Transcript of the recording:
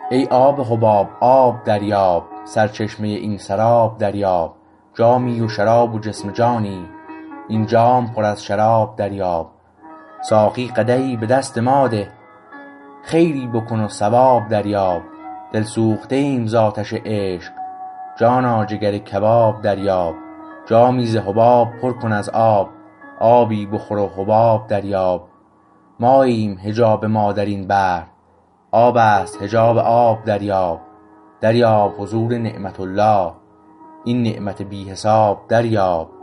ای آب حباب آب دریاب سرچشمه این سراب دریاب جامی و شراب و جسم جانی این جام پر از شراب دریاب ساقی قدحی به دست ما ده خیری بکن و ثواب دریاب دل سوخته ایم ز آتش عشق جانا جگر کباب دریاب جامی ز حباب پر کن از آب آبی بخور و حباب دریاب ماییم حجاب ما در این بحر آب است حجاب آب دریاب دریاب حضور نعمت الله این نعمت بی حساب دریاب